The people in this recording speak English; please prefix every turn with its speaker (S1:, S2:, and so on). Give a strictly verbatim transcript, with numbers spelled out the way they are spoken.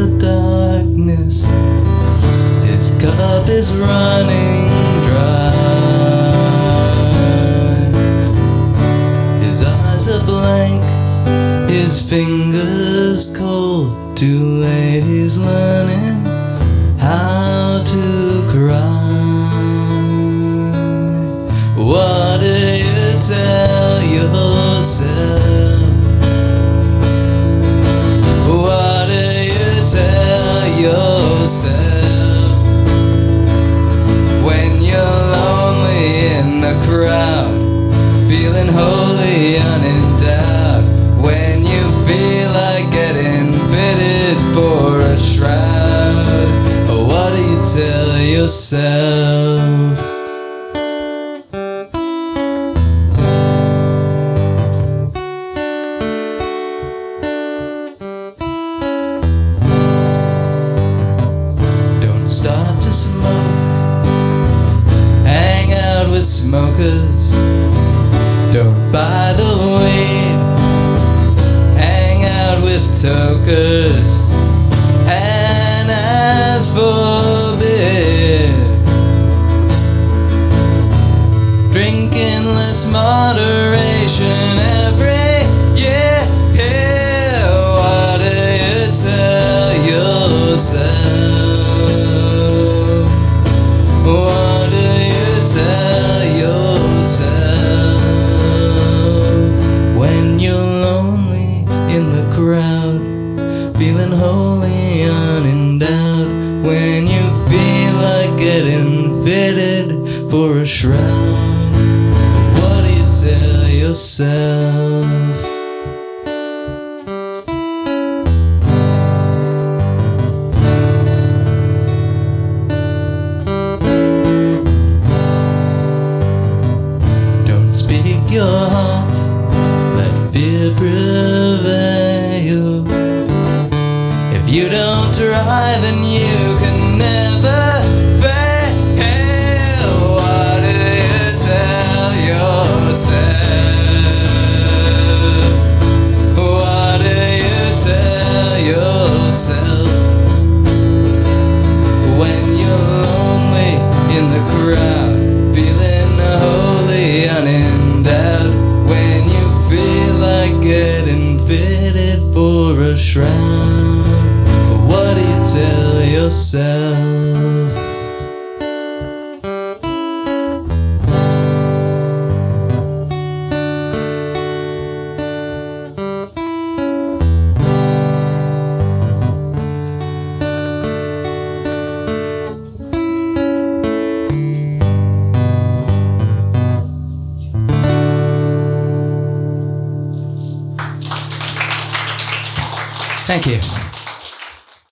S1: the darkness. His cup is running dry. His eyes are blank, his fingers cold. Too late he's learning how to cry. What do you tell yourself? What do you tell yourself when you're lonely in the crowd, feeling wholly unendowed, when you feel like getting fitted for a shroud? What do you tell yourself? Start to smoke, hang out with smokers. Don't buy the weed, hang out with tokers. And as for beer, drinking less moderation every year. What do you tell yourself? What do you tell yourself when you're lonely in the crowd, feeling wholly unendowed, when you feel like getting fitted for a shroud? What do you tell yourself? Speak your heart, let fear prevail. If you don't try, then you can never fail. What do you tell yourself? What do you tell yourself when you're lonely in the crowd, feeling wholly unendowed, when you feel like getting fitted for a shroud? What do you tell yourself? Thank you.